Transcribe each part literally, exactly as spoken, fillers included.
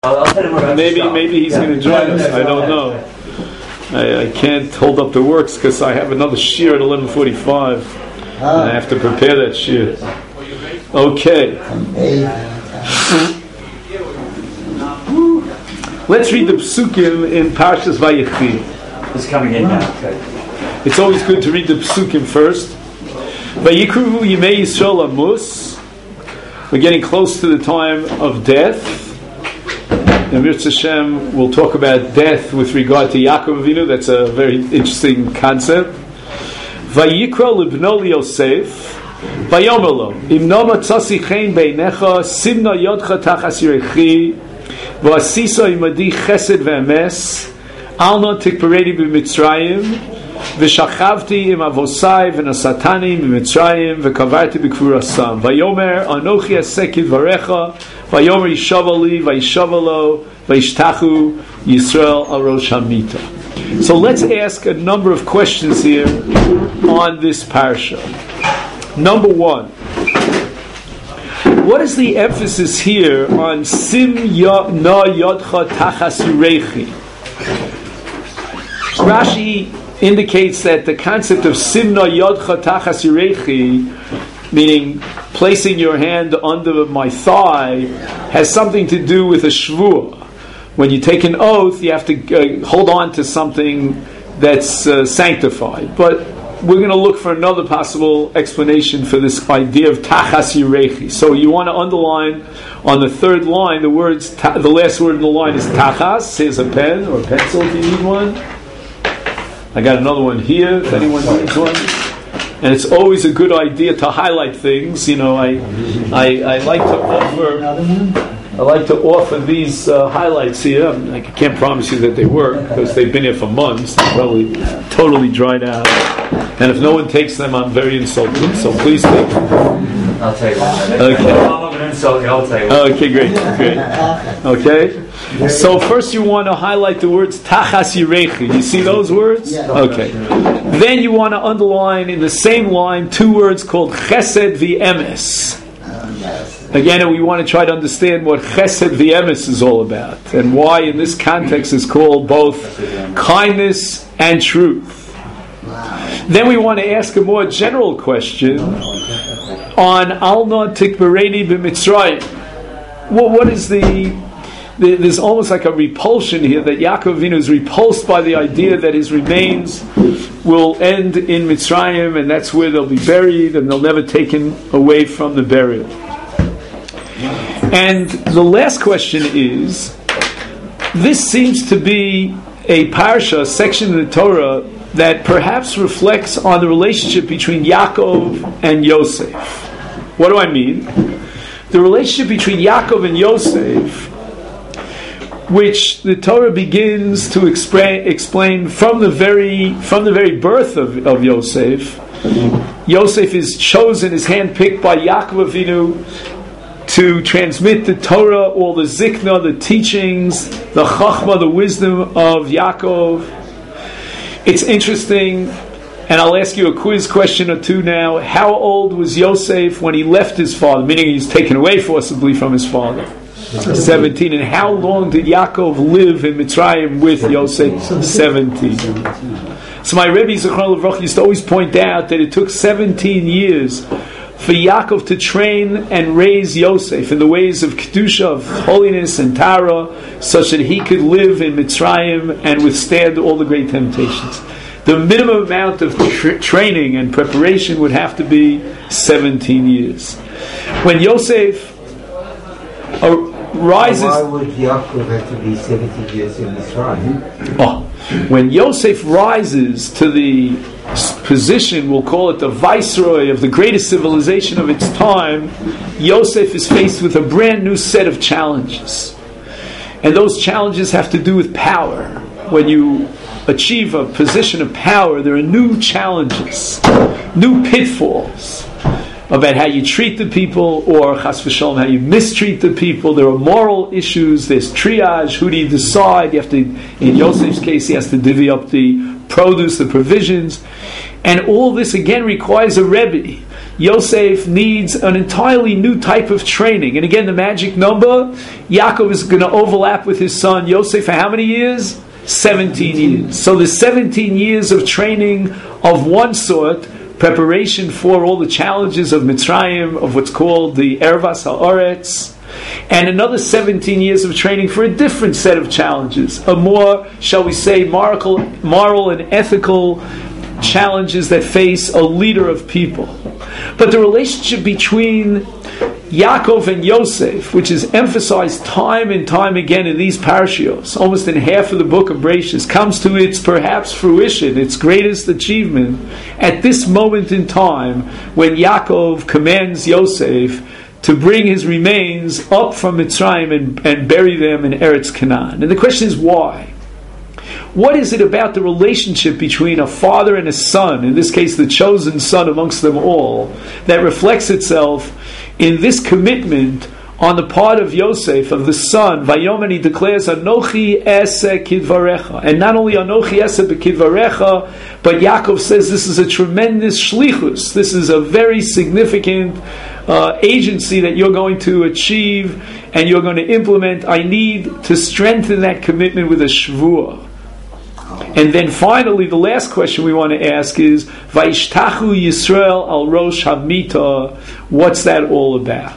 Maybe maybe he's going to join us. I don't know. I, I can't hold up the works because I have another shiur at eleven forty-five. And I have to prepare that shiur. Okay. Let's read the psukim in Parshas Vayechi. It's coming in now. Okay. It's always good to read the psukim first. Vayikru Yimei Yisrael Amos. We're getting close to the time of death. And Mirz Hashem will talk about death with regard to Yaakov Avinu. That's a very interesting concept. Vayikra libno Yosef vayomer lo imno matzasi chen beinecha simna yodcha tachas yirechi v'asisa imadi chesed ve'emes alna tikparedi b'Mitzrayim v'shachavti im avosai v'nasatani b'Mitzrayim v'kavarti b'kfurasam vayomer anochi asekid varecha vayomer yishavali vayishavalo vayishtachu Yisrael al rosh hamita. So let's ask a number of questions here on this parsha. Number one, what is the emphasis here on sim ya, na yodcha tachas yirechi? Rashi indicates that the concept of sim na yodcha tachas yirechi, meaning placing your hand under my thigh, has something to do with a shvuah. When you take an oath, you have to uh, hold on to something that's uh, sanctified. But we're going to look for another possible explanation for this idea of tachas yirechi. So you want to underline on the third line the words. Ta- the last word in the line is tachas. Here's a pen or a pencil if you need one. I got another one here if anyone needs one. And it's always a good idea to highlight things. You know, I I, I like to offer. I like to offer these uh, highlights here. I can't promise you that they work because they've been here for months. They're probably totally dried out. And if no one takes them, I'm very insulted. So please take them. I'll take one. Okay. I'm not going to insult you. I'll take one. Okay, great, great. Okay. So first, you want to highlight the words tachas yirechi. You see those words? Okay. Then you want to underline in the same line two words called chesed v'emes. Again, we want to try to understand what chesed v'emes is all about and why in this context is called both kindness and truth. Then we want to ask a more general question on alna tikbareni b'Mitzrayim. Well, what is the, the... There's almost like a repulsion here that Yaakov Avinu is repulsed by the idea that his remains will end in Mitzrayim and that's where they'll be buried and they'll never taken away from the burial. And the last question is, this seems to be a parsha, a section in the Torah, that perhaps reflects on the relationship between Yaakov and Yosef. What do I mean? The relationship between Yaakov and Yosef, which the Torah begins to expra- explain from the very from the very birth of, of Yosef. Yosef is chosen, is handpicked by Yaakov Avinu to transmit the Torah, all the zikna, the teachings, the chachma, the wisdom of Yaakov. It's interesting, and I'll ask you a quiz question or two now. How old was Yosef when he left his father? Meaning he's taken away forcibly from his father. seventeen. And how long did Yaakov live in Mitzrayim with Yosef? seventeen. So my Rebbe Zichron Livrocha used to always point out that it took seventeen years for Yaakov to train and raise Yosef in the ways of Kedusha, of holiness and Tara, such that he could live in Mitzrayim and withstand all the great temptations. The minimum amount of tra- training and preparation would have to be seventeen years. When Yosef uh, rises... Why would Yaakov have to be seventeen years in Mitzrayim? Oh, when Yosef rises to the position, we'll call it the viceroy of the greatest civilization of its time, Yosef is faced with a brand new set of challenges. And those challenges have to do with power. When you achieve a position of power, there are new challenges, new pitfalls about how you treat the people, or chas v'shalom, how you mistreat the people. There are moral issues, there's triage, who do you decide? You have to, in Yosef's case, he has to divvy up the produce, the provisions. And all this again requires a Rebbe. Yosef needs an entirely new type of training. And again, the magic number, Yaakov is going to overlap with his son Yosef for how many years? seventeen years. So the seventeen years of training of one sort, preparation for all the challenges of Mitzrayim, of what's called the Ervas HaOretz, and another seventeen years of training for a different set of challenges, a more, shall we say, moral, moral and ethical challenges that face a leader of people. But the relationship between Yaakov and Yosef, which is emphasized time and time again in these parashios, almost in half of the book of Bereshis, comes to its perhaps fruition, its greatest achievement, at this moment in time when Yaakov commands Yosef to bring his remains up from Mitzrayim and, and bury them in Eretz Canaan. And the question is, why? What is it about the relationship between a father and a son, in this case the chosen son amongst them all, that reflects itself in this commitment on the part of Yosef, of the son? Vayomer, he declares, Anochi ese kidvarecha. And not only Anochi ese bekidvarecha, but Yaakov says this is a tremendous shlichus. This is a very significant uh, agency that you're going to achieve and you're going to implement. I need to strengthen that commitment with a shvuah. And then finally, the last question we want to ask is, Vaishtachu Yisrael al Rosh Hamita. What's that all about?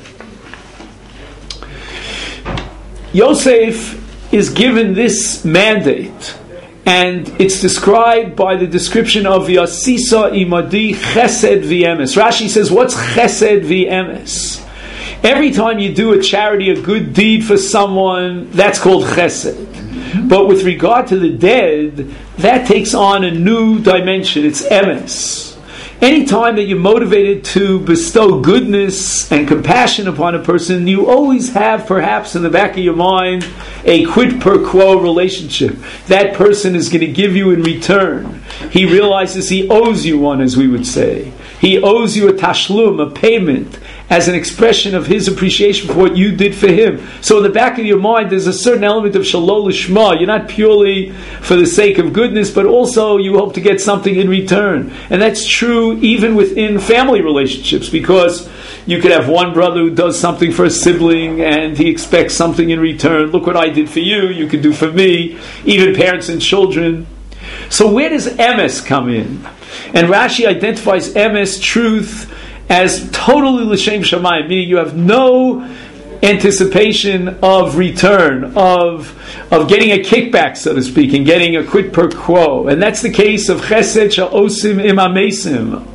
Yosef is given this mandate, and it's described by the description of Yasisa imadi chesed v'emes. Rashi says, what's chesed v'emes? Every time you do a charity, a good deed for someone, that's called chesed. But with regard to the dead, that takes on a new dimension. It's emes. Anytime that you're motivated to bestow goodness and compassion upon a person, you always have, perhaps in the back of your mind, a quid pro quo relationship. That person is going to give you in return. He realizes he owes you one, as we would say. He owes you a tashlum, a payment, as an expression of his appreciation for what you did for him. So in the back of your mind, there's a certain element of shalol lishma. You're not purely for the sake of goodness, but also you hope to get something in return. And that's true even within family relationships, because you could have one brother who does something for a sibling and he expects something in return. Look what I did for you, you could do for me. Even parents and children. So where does emes come in? And Rashi identifies emes, truth, as totally l'shem shamayim, meaning you have no anticipation of return, of of getting a kickback, so to speak, and getting a quid pro quo. And that's the case of chesed sha'osim im amesim.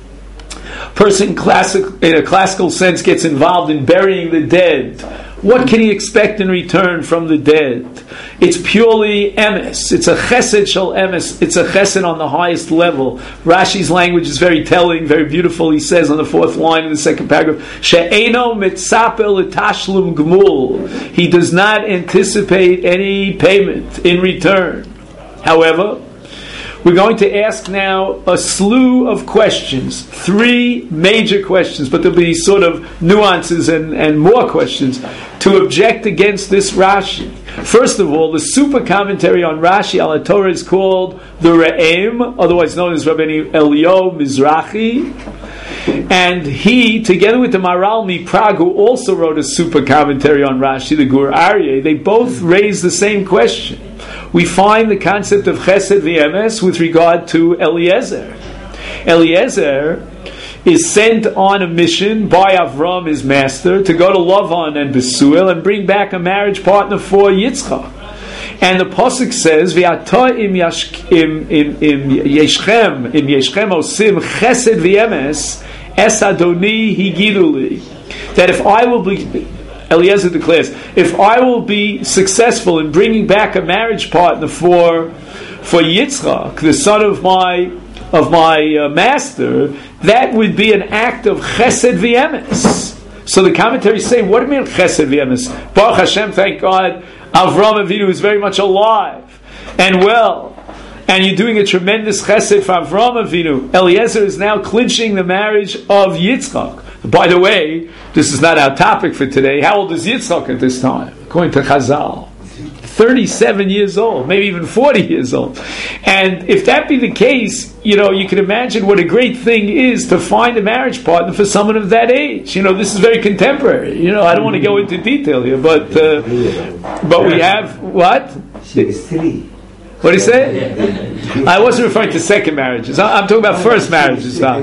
Person classic, in a classical sense, gets involved in burying the dead. What can he expect in return from the dead? It's purely emes. It's a chesed shel emes. It's a chesed on the highest level. Rashi's language is very telling, very beautiful. He says on the fourth line in the second paragraph, She'eno mitzapel l'tashlum gmul. He does not anticipate any payment in return. However, we're going to ask now a slew of questions, three major questions, but there'll be sort of nuances and, and more questions to object against this Rashi. First of all, the super commentary on Rashi al Torah is called the Re'em, otherwise known as Rabbeinu Elio Mizrahi. And he, together with the Maral MiPrague, who also wrote a super commentary on Rashi, the Gur Aryeh, they both raise the same question. We find the concept of Chesed v'Emes with regard to Eliezer. Eliezer is sent on a mission by Avram, his master, to go to Lavan and Besuel and bring back a marriage partner for Yitzchak. And the pasuk says, "V'ata im im im im yeshchem im yeshchem osim chesed v'emes es Adoni higiduli." That if I will be, Eliezer declares, if I will be successful in bringing back a marriage partner for for Yitzchak, the son of my of my uh, master, that would be an act of chesed v'emes. So the commentaries say, what do you mean chesed v'emes? Baruch Hashem, thank God, Avram Avinu is very much alive and well, and you're doing a tremendous chesed for Avram Avinu. Eliezer is now clinching the marriage of Yitzchak. By the way, this is not our topic for today. How old is Yitzchak at this time, according to Chazal? thirty-seven years old, maybe even forty years old. And if that be the case, you know, you can imagine what a great thing is to find a marriage partner for someone of that age. You know, this is very contemporary. You know, I don't want to go into detail here, but uh, but we have what? She was three. What do you say? I wasn't referring to second marriages. I'm talking about first marriages now.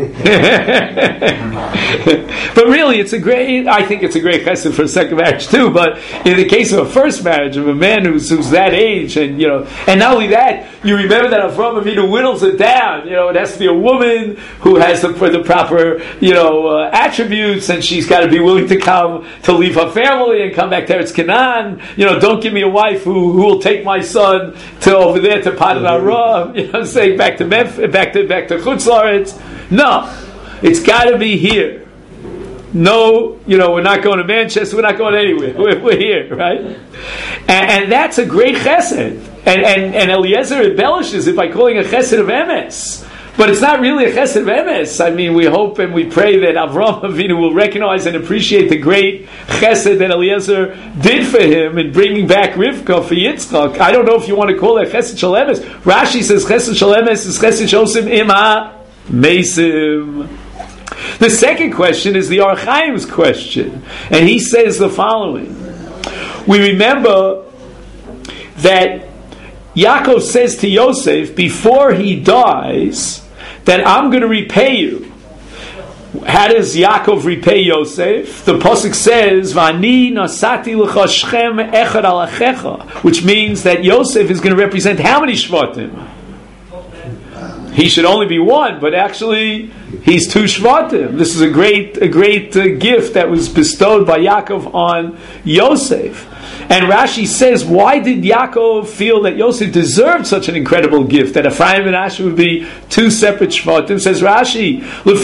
But really, it's a great. I think it's a great chesed for a second marriage too. But in the case of a first marriage of a man who's who's that age, and you know, and not only that, you remember that Avraham Avinu whittles it down. You know, it has to be a woman who has the, the proper, you know, uh, attributes, and she's got to be willing to come to leave her family and come back to Eretz Canaan. You know, don't give me a wife who who will take my son to over there. To Padan Aram, you know what I'm saying, back to Memphis, back to back to Chutz La'aretz. No, it's got to be here. No, you know, we're not going to Manchester, we're not going anywhere. We're, we're here, right? And, and that's a great chesed. And, and, and Eliezer embellishes it by calling a chesed of emes. But it's not really a chesed of emes. I mean, we hope and we pray that Avraham Avinu will recognize and appreciate the great chesed that Eliezer did for him in bringing back Rivka for Yitzchak. I don't know if you want to call that chesed shel emes. Rashi says chesed shel emes is chesed shosim im ha-mesim. The second question is the Or Chaim's question. And he says the following. We remember that Yaakov says to Yosef before he dies that I'm going to repay you. How does Yaakov repay Yosef? The pasuk says, "Vani nasati lecha Shechem echad al achecha," which means that Yosef is going to represent how many shvatim? He should only be one, but actually he's two shvatim. This is a great, a great uh, gift that was bestowed by Yaakov on Yosef. And Rashi says, why did Yaakov feel that Yosef deserved such an incredible gift, that Ephraim and Asher would be two separate shvatim? Says Rashi,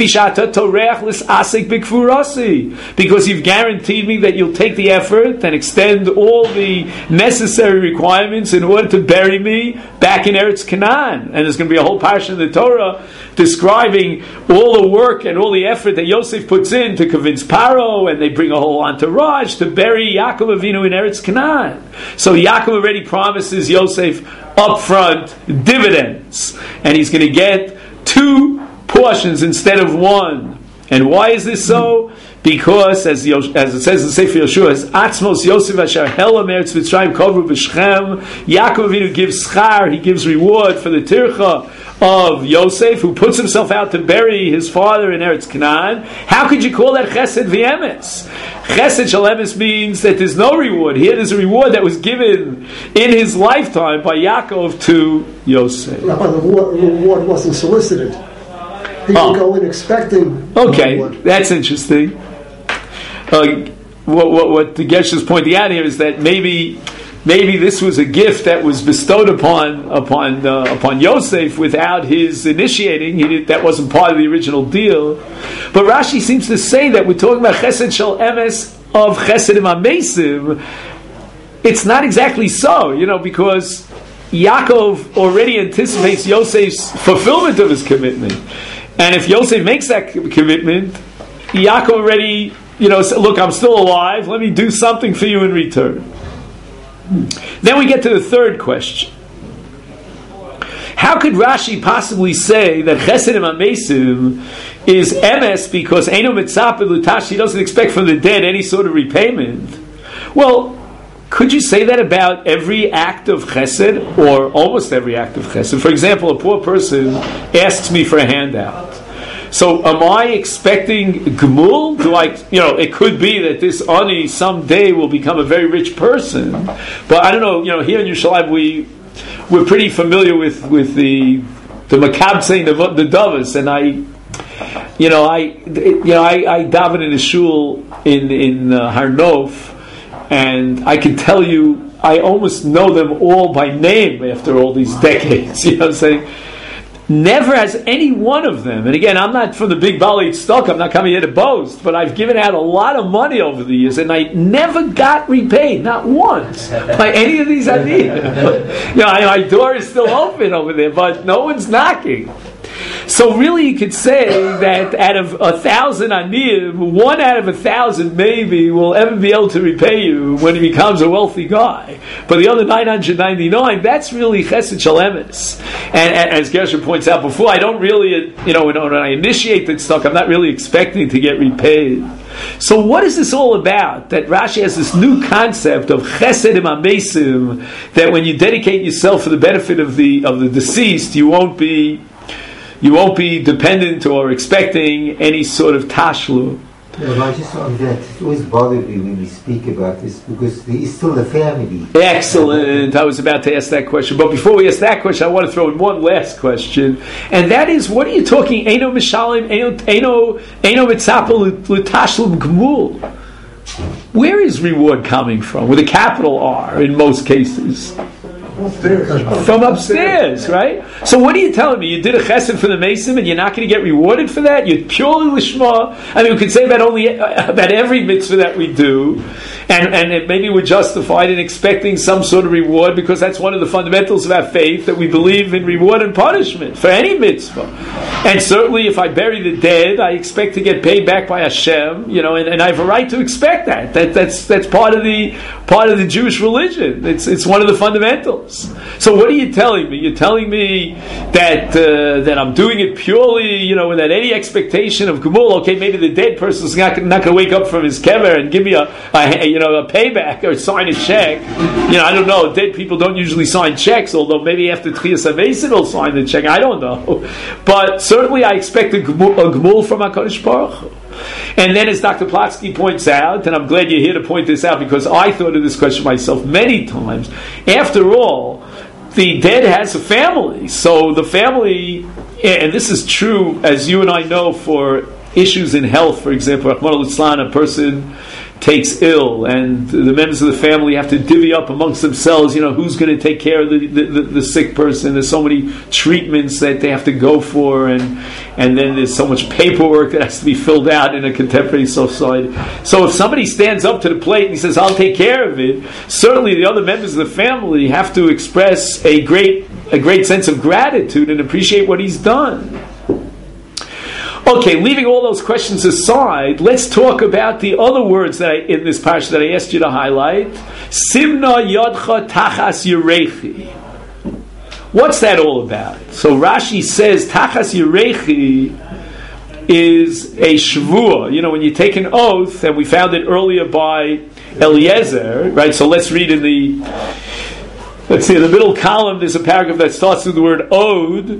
because you've guaranteed me that you'll take the effort and extend all the necessary requirements in order to bury me back in Eretz Canaan. And there's going to be a whole parsha in the Torah describing all the work and all the effort that Yosef puts in to convince Paro, and they bring a whole entourage to bury Yaakov Avinu in Eretz Canaan. So Yaakov already promises Yosef up front dividends, and he's going to get two portions instead of one. And why is this so? Because, as, Yosh, as it says in Sefer Yeshua, as Atzmos Yosef Asher Hela Meretz Mitzrayim Kovru B'Shechem, Yaakov Avinu gives schar, he gives reward for the tircha of Yosef, who puts himself out to bury his father in Eretz Canaan. How could you call that chesed v'emes? Chesed shel emes means that there's no reward. Here there's a reward that was given in his lifetime by Yaakov to Yosef. Rabbi, the reward wasn't solicited. He oh. would go in expecting Okay, that's interesting. Uh, what, what, what the Geshe is pointing out here is that maybe maybe this was a gift that was bestowed upon upon uh, upon Yosef without his initiating. He did, that wasn't part of the original deal. But Rashi seems to say that we're talking about chesed shel emes of chesed amesim. It's not exactly so, you know, because Yaakov already anticipates Yosef's fulfillment of his commitment. And if Yosef makes that commitment, Yaakov already, you know, said, look, I'm still alive, let me do something for you in return. Then we get to the third question. How could Rashi possibly say that Chesed Amesim is emes because Eino Mitzapeh L'Tash, he doesn't expect from the dead any sort of repayment? Well, could you say that about every act of chesed, or almost every act of chesed? For example, a poor person asks me for a handout. So am I expecting gemul? Do I, you know, it could be that this ani someday will become a very rich person. But I don't know, you know, here in Yerushalayim we, we're pretty familiar with, with the the makab saying the, the davos, and I, you know, I, you know, I, I daven in a shul in, in uh, Har Nof, and I can tell you, I almost know them all by name after all these decades. You know what I'm saying? Never has any one of them, and again, I'm not from the big Bali stock, I'm not coming here to boast, but I've given out a lot of money over the years, and I never got repaid, not once, by any of these ideas. You know, my door is still open over there, but no one's knocking. So really you could say that out of a thousand aniyim, one out of a thousand maybe will ever be able to repay you when he becomes a wealthy guy. But the other nine hundred ninety-nine, that's really chesed shel emes. And, and as Gershon points out before, I don't really, you know, when, when I initiate that stock, I'm not really expecting to get repaid. So what is this all about? That Rashi has this new concept of chesed imamesim, that when you dedicate yourself for the benefit of the of the deceased, you won't be you won't be dependent or expecting any sort of tashlum. No, I just on that, it always bothered me when we speak about this because there is still a family. Excellent. I was about to ask that question. But before we ask that question, I want to throw in one last question. And that is, what are you talking? Eino mishalim, eino eino mitzapel l'tashlum gmul. Where is reward coming from? With a capital R in most cases. Upstairs. From upstairs, right? So what are you telling me? You did a chesed for the Mason and you're not going to get rewarded for that? You're purely lishma. I mean, we could say about only about every mitzvah that we do, and and it, maybe we're justified in expecting some sort of reward because that's one of the fundamentals of our faith, that we believe in reward and punishment for any mitzvah. And certainly, if I bury the dead, I expect to get paid back by Hashem, you know, and, and I have a right to expect that. That that's that's part of the part of the Jewish religion. It's it's one of the fundamentals. So what are you telling me? You're telling me that uh, that I'm doing it purely, you know, without any expectation of Gemul. Okay, maybe the dead person's not, not going to wake up from his kever and give me a, a you know a payback or sign a check. You know, I don't know. Dead people don't usually sign checks, although maybe after Tchiyas HaMesim will sign the check. I don't know, but certainly I expect a Gemul, a Gemul from HaKadosh Baruch Hu. And then, as Doctor Plotsky points out, and I'm glad you're here to point this out because I thought of this question myself many times. After all, the dead has a family, so the family, and this is true, as you and I know, for issues in health. For example, Rahman al-Islam, a person takes ill, and the members of the family have to divvy up amongst themselves, you know, who's going to take care of the, the, the, the sick person. There's so many treatments that they have to go for, and and then there's so much paperwork that has to be filled out in a contemporary society. So if somebody stands up to the plate and he says, I'll take care of it, certainly the other members of the family have to express a great a great sense of gratitude and appreciate what he's done. Okay, leaving all those questions aside, let's talk about the other words that I, in this parsha that I asked you to highlight. Simna yodcha tachas yirechi. What's that all about? So Rashi says tachas yirechi is a shvuah. You know, when you take an oath, and we found it earlier by Eliezer, right? So let's read in the, let's see, in the middle column, there's a paragraph that starts with the word od.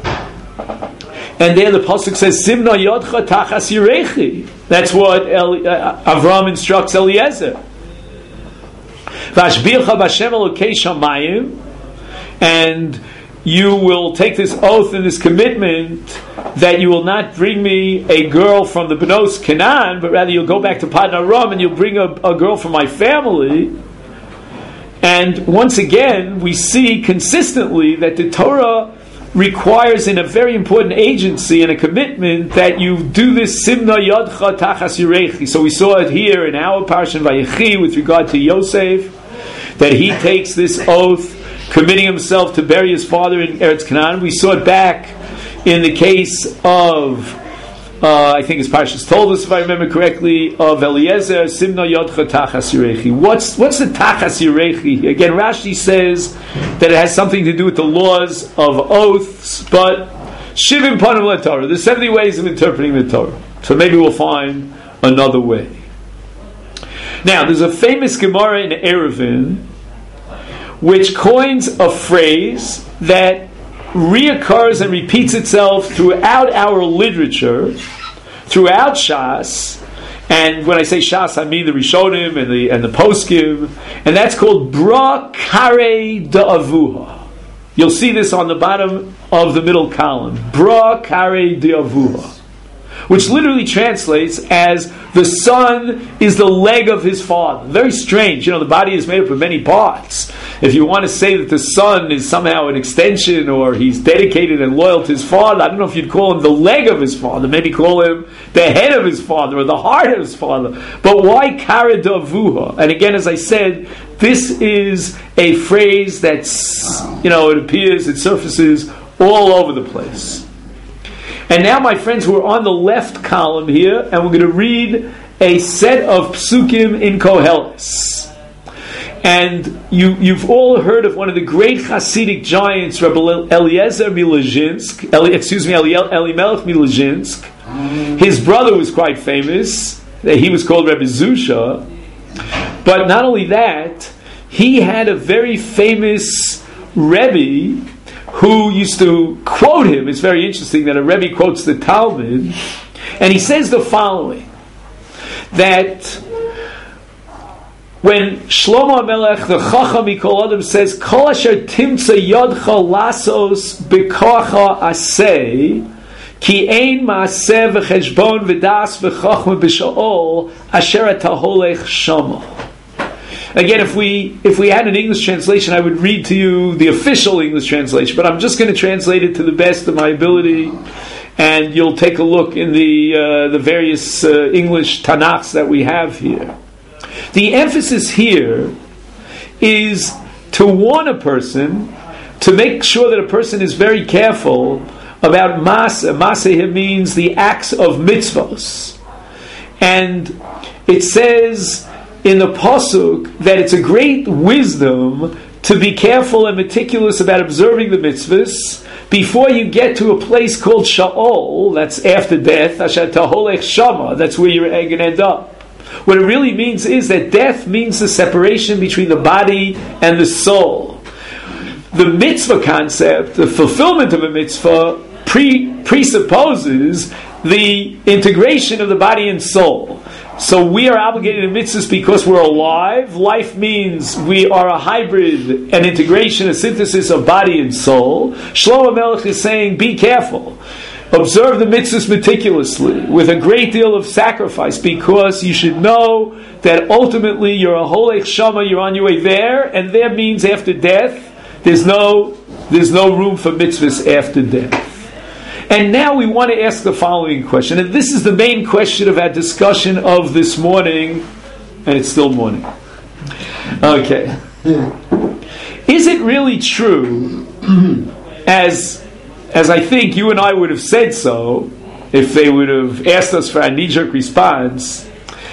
And there the pasuk says, "Simna yodcha tachas yirechi." That's what El, uh, Avram instructs Eliezer. Vashbircha b'Hashem Elokei shamayim, and you will take this oath and this commitment that you will not bring me a girl from the Benos Canaan, but rather you'll go back to Padan Aram and you'll bring a, a girl from my family. And once again, we see consistently that the Torah requires in a very important agency and a commitment that you do this simna yodcha tachas yirechi. So we saw it here in our parsha Vayechi with regard to Yosef, that he takes this oath, committing himself to bury his father in Eretz Canaan. We saw it back in the case of, uh, I think his parshas told us, if I remember correctly, of Eliezer, simna yodcha tachas yirechi. What's what's the tachas yirechi? Again, Rashi says that it has something to do with the laws of oaths, but shivim panim leTorah. There's seventy ways of interpreting the Torah. So maybe we'll find another way. Now, there's a famous Gemara in Eruvin which coins a phrase that reoccurs and repeats itself throughout our literature, throughout Shas, and when I say Shas, I mean the Rishonim and the and the Poskim, and that's called Bra Kare Da'avuha. You'll see this on the bottom of the middle column. Bra Kare Da'avuha, which literally translates as the son is the leg of his father. Very strange. You know, the body is made up of many parts. If you want to say that the son is somehow an extension or he's dedicated and loyal to his father, I don't know if you'd call him the leg of his father. Maybe call him the head of his father or the heart of his father. But why Kara Davuha? And again, as I said, this is a phrase that's, you know, it appears, it surfaces all over the place. And now, my friends, we're on the left column here, and we're going to read a set of psukim in Koheles. And you, you've all heard of one of the great Hasidic giants, Rabbi Eliezer Milozhinsk, Eli, excuse me, Eli, Elimelech Milozhinsk. His brother was quite famous. He was called Rabbi Zusha. But not only that, he had a very famous Rebbe who used to quote him. It's very interesting that a Rebbe quotes the Talmud. And he says the following, that when Shlomo HaMelech, the Chacham Mikol Adam, says, Kol asher timtza yodcha lasos b'kocha aseh, ki ein maaseh v'cheshbon v'das v'chachma b'sha'ol asher ataholech shama. Again, if we if we had an English translation, I would read to you the official English translation, but I'm just going to translate it to the best of my ability, and you'll take a look in the uh, the various uh, English Tanakhs that we have here. The emphasis here is to warn a person, to make sure that a person is very careful about Masa. Masa here means the acts of mitzvos. And it says in the Pasuk that it's a great wisdom to be careful and meticulous about observing the mitzvahs before you get to a place called Sha'ol, that's after death, Asher Taholech Shama, that's where you're going to end up. What it really means is that death means the separation between the body and the soul. The mitzvah concept, the fulfillment of a mitzvah, pre- presupposes the integration of the body and soul. So we are obligated to mitzvahs because we're alive. Life means we are a hybrid, an integration, a synthesis of body and soul. Shlomo HaMelech is saying, be careful. Observe the mitzvahs meticulously, with a great deal of sacrifice, because you should know that ultimately you're a holech shama, you're on your way there, and there means after death, there's no, there's no room for mitzvahs after death. And now we want to ask the following question, and this is the main question of our discussion of this morning, and it's still morning. Okay. Is it really true, as as I think you and I would have said so, if they would have asked us for our knee-jerk response,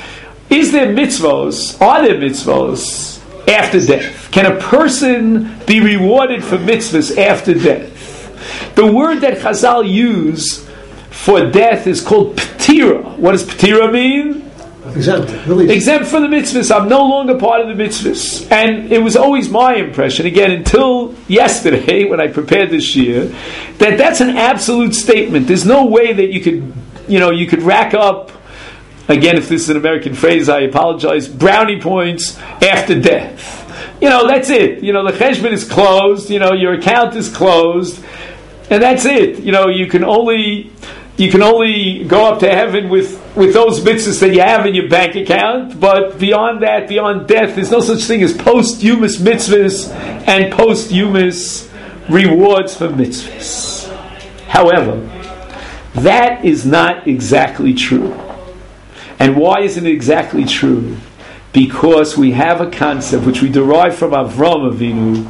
is there mitzvos, are there mitzvos after death? Can a person be rewarded for mitzvahs after death? The word that Chazal use for death is called ptira. What does ptira mean? Exempt. Release. Exempt from the mitzvahs. I'm no longer part of the mitzvahs. And it was always my impression, again, until yesterday when I prepared this year, that that's an absolute statement. There's no way that you could, you know, you could rack up, again, if this is an American phrase, I apologize, brownie points after death. You know, that's it. You know, the cheshbon is closed. You know, your account is closed. And that's it. You know, you can only... You can only go up to heaven with, with those mitzvahs that you have in your bank account, but beyond that, beyond death, there's no such thing as posthumous mitzvahs and posthumous rewards for mitzvahs. However, that is not exactly true. And why isn't it exactly true? Because we have a concept which we derive from Avram Avinu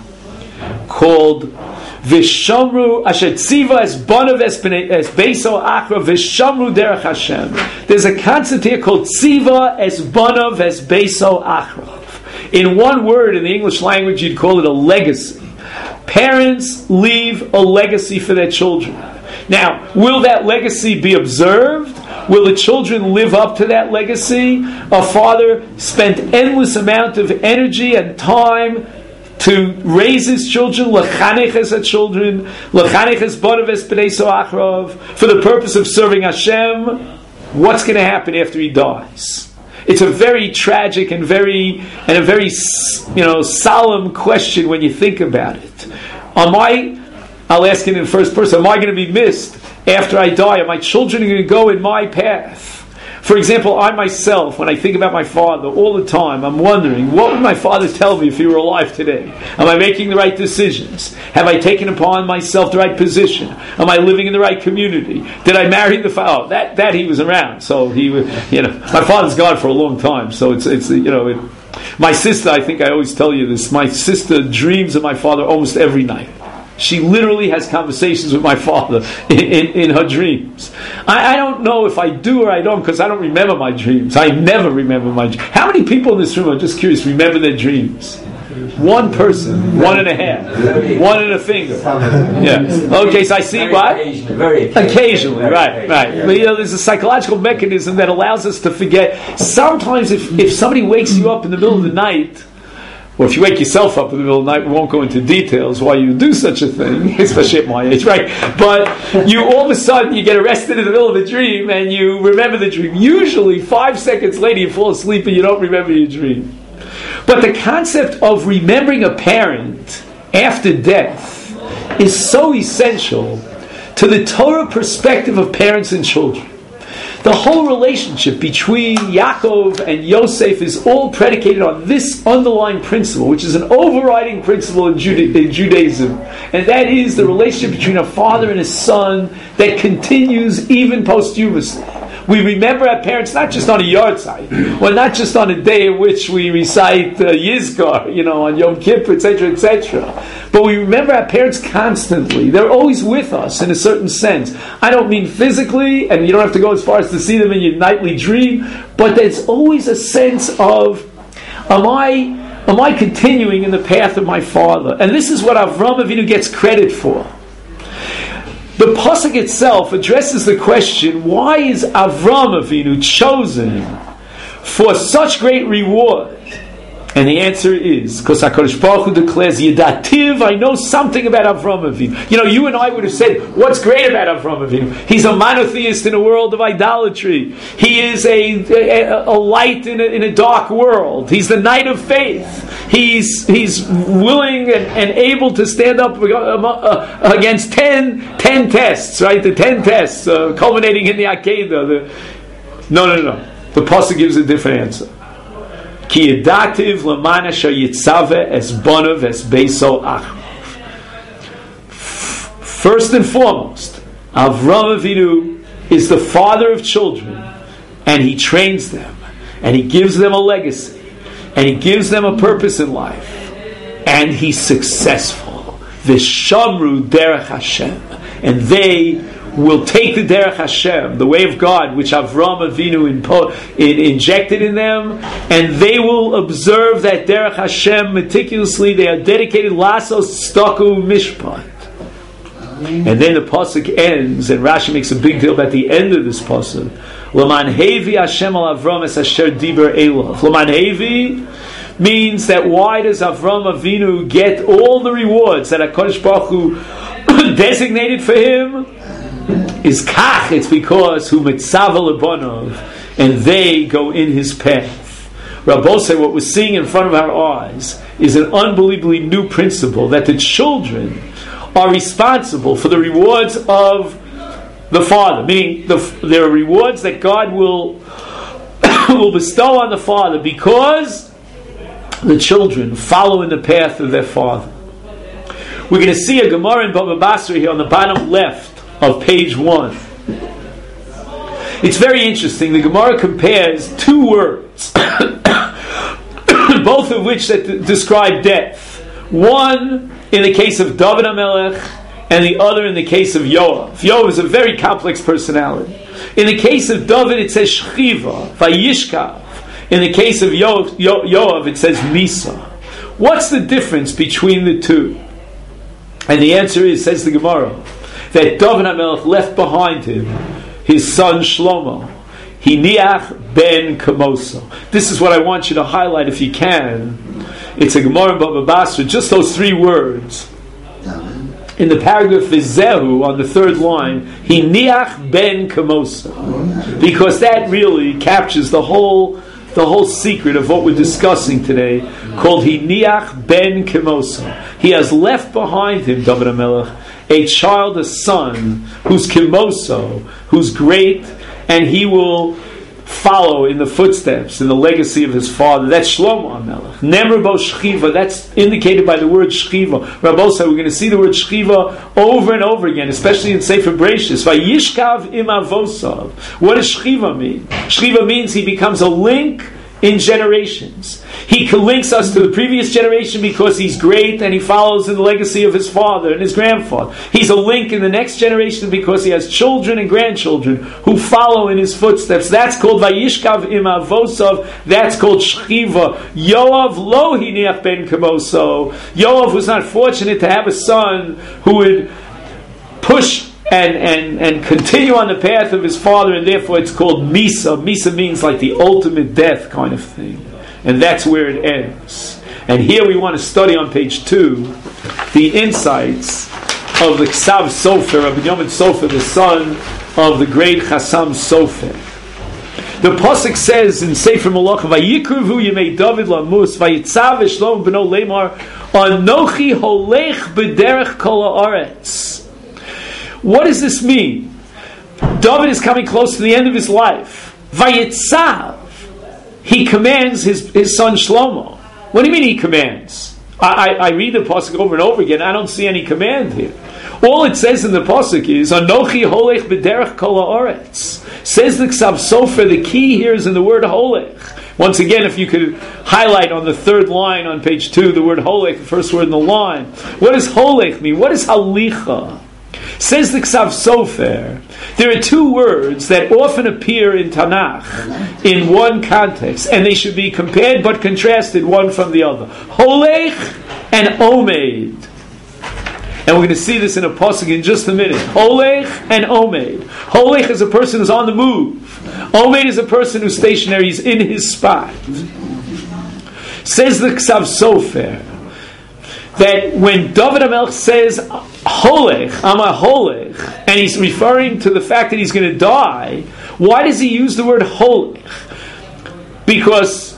called Vishamru asher tziva es bonav es beiso achra vishamru derech Hashem. There's a concept here called tziva es bonav es beiso achra. In one word, in the English language, you'd call it a legacy. Parents leave a legacy for their children. Now, will that legacy be observed? Will the children live up to that legacy? A father spent endless amount of energy and time to raise his children, lechanech as a children, lechanech as bonav es bnei so achrov, for the purpose of serving Hashem. What's going to happen after he dies? It's a very tragic and very and a very you know solemn question when you think about it. Am I? I'll ask it in first person. Am I going to be missed after I die? Are my children going to go in my path? For example, I myself, when I think about my father all the time, I'm wondering, what would my father tell me if he were alive today? Am I making the right decisions? Have I taken upon myself the right position? Am I living in the right community? Did I marry the father? Oh, that, that he was around. So he, you know, my father's gone for a long time. So it's, it's you know, it, my sister, I think I always tell you this, my sister dreams of my father almost every night. She literally has conversations with my father in, in, in her dreams. I, I don't know if I do or I don't, because I don't remember my dreams. I never remember my dreams. How many people in this room, I'm just curious, remember their dreams? One person, one and a half, one and a finger. Yeah. Okay, so I see Very what? Occasionally, very Occasionally, occasionally. right, right. But you know, there's a psychological mechanism that allows us to forget. Sometimes, if, if somebody wakes you up in the middle of the night, or if you wake yourself up in the middle of the night, we won't go into details why you do such a thing, especially at my age, right? But you all of a sudden you get arrested in the middle of a dream and you remember the dream. Usually, five seconds later, you fall asleep and you don't remember your dream. But the concept of remembering a parent after death is so essential to the Torah perspective of parents and children. The whole relationship between Yaakov and Yosef is all predicated on this underlying principle, which is an overriding principle in, Juda- in Judaism, and that is the relationship between a father and a son that continues even posthumously. We remember our parents not just on a yard site, or not just on a day in which we recite uh, Yizkar, you know, on Yom Kippur, et cetera, et cetera. But we remember our parents constantly. They're always with us in a certain sense. I don't mean physically, and you don't have to go as far as to see them in your nightly dream, but there's always a sense of, am I, am I continuing in the path of my father? And this is what Avram Avinu gets credit for. The pasuk itself addresses the question, why is Avram Avinu chosen for such great reward? And the answer is, because HaKadosh Baruch Hu declares, Yedativ, I know something about Avram Avinu. You know, you and I would have said, what's great about Avram Avinu? He's a monotheist in a world of idolatry. He is a, a, a light in a, in a dark world. He's the knight of faith. He's he's willing and, and able to stand up against ten, ten tests, right? The ten tests, uh, culminating in the Akedah. The, no, no, no. The pasuk gives a different answer. Ki yedativ lamana shayitzave es bonav es beiso achrav. First and foremost, Avram Avinu is the father of children, and he trains them, and he gives them a legacy, and he gives them a purpose in life, and he's successful. V'shamru derech Hashem, and they will take the derech Hashem, the way of God, which Avram Avinu impo- in, injected in them, and they will observe that derech Hashem meticulously. They are dedicated lasos staku mishpat. And then the pasuk ends, and Rashi makes a big deal about the end of this pasuk. Laman hevi Hashem al Avram es asher diber elav. Laman hevi means that why does Avram Avinu get all the rewards that HaKadosh Baruch Hu designated for him? Is kach, it's because hu mitzav lebonov, and they go in his path. Rabbo said what we're seeing in front of our eyes is an unbelievably new principle, that the children are responsible for the rewards of the father, meaning the, there are rewards that God will will bestow on the father because the children follow in the path of their father. We're going to see a Gemara in Baba Basra here on the bottom left of page one. It's very interesting. The Gemara compares two words, both of which that d- describe death. One in the case of David HaMelech, and the other in the case of Yoav. Yoav is a very complex personality. In the case of David, it says Shchiva, Vayishkav. In the case of Yoav, Yo- Yoav, it says Misa. What's the difference between the two? And the answer is, says the Gemara, that David HaMelech left behind him his son Shlomo. Hiniach ben Kamoso. This is what I want you to highlight if you can. It's a Gemara in Baba Basra, just those three words. In the paragraph Vizehu, on the third line, Hiniach ben Kamoso. Because that really captures the whole the whole secret of what we're discussing today, called Hiniach ben Kamoso. He has left behind him, David HaMelech, a child, a son, who's Kimoso, who's great, and he will follow in the footsteps, in the legacy of his father. That's Shlomo HaMelech. Nemrbo Shchiva, that's indicated by the word Shchiva. Rabosai, we're going to see the word Shchiva over and over again, especially in Sefer Bereishis. Vayishkav im avosav. What does Shchiva mean? Shchiva means he becomes a link in generations. He links us to the previous generation because he's great and he follows in the legacy of his father and his grandfather. He's a link in the next generation because he has children and grandchildren who follow in his footsteps. That's called Vayishkav im Avosav. That's called Shchiva. Yoav lo hiniach ben kamoso. Yoav was not fortunate to have a son who would push And, and, and continue on the path of his father, and therefore it's called Misa. Misa means like the ultimate death kind of thing. And that's where it ends. And here we want to study on page two the insights of the Ksav Sofer, Rabbi Yomin Sofer, the son of the great Chassam Sofer. The Pasuk says in Sefer Malachim, Vayikruvu Yemei David Lamus, Vayitzav Shlom Beno Lemar, Anochi Holech B'derech Kol Haaretz. What does this mean? David is coming close to the end of his life. Vayitzav. He commands his, his son Shlomo. What do you mean he commands? I, I, I read the pasuk over and over again. I don't see any command here. All it says in the pasuk is Anochi holech b'derech kol haaretz. Says the Ksav Sofer. The key here is in the word holech. Once again, if you could highlight on the third line on page two the word holech, the first word in the line. What does holech mean? What is halicha? Says the Ksav Sofer, there are two words that often appear in Tanakh in one context, and they should be compared but contrasted one from the other. Holech and Omed. And we're going to see this in a pasuk in just a minute. Holech and Omed. Holech is a person who's on the move. Omed is a person who's stationary, he's in his spot. Says the Ksav Sofer, that when David HaMelech says Holech, I'm a Holech, and he's referring to the fact that he's going to die, why does he use the word Holech? Because